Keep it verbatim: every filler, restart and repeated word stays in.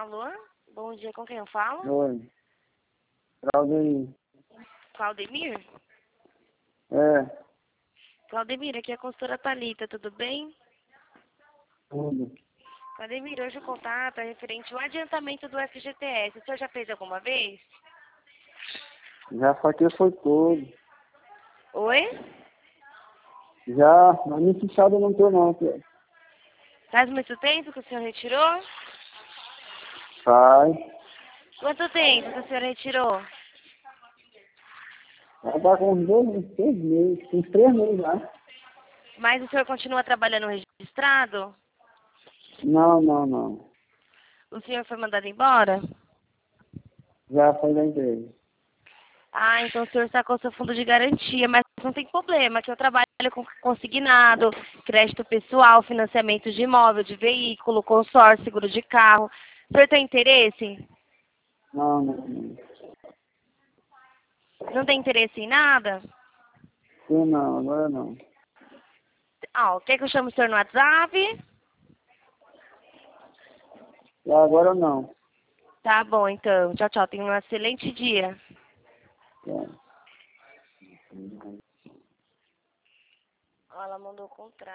Alô? Bom dia, com quem eu falo? Oi. Claudemir. Claudemir? É. Claudemir, aqui é a consultora Thalita, tudo bem? Tudo. Claudemir, hoje o contato é referente ao adiantamento do F G T S. O senhor já fez alguma vez? Já saquei foi todo. Oi? Já, mas nem fechado eu não tô não. filho. Faz muito tempo que o senhor retirou? Sai. Quanto tempo que o senhor retirou? Já tá com uns dois, uns três meses, uns três meses já. Mas o senhor continua trabalhando registrado? Não, não, não. O senhor foi mandado embora? Já foi da empresa. Ah, então o senhor sacou seu fundo de garantia, mas não tem problema, que eu trabalho com consignado, crédito pessoal, financiamento de imóvel, de veículo, consórcio, seguro de carro. O senhor tem interesse? Não, não, não. Não tem interesse em nada? Sim, não, agora não. Ah, quer que eu chame o senhor no WhatsApp? E agora não. Tá bom, então. Tchau, tchau. Tenha um excelente dia. É. Ela mandou o contrário.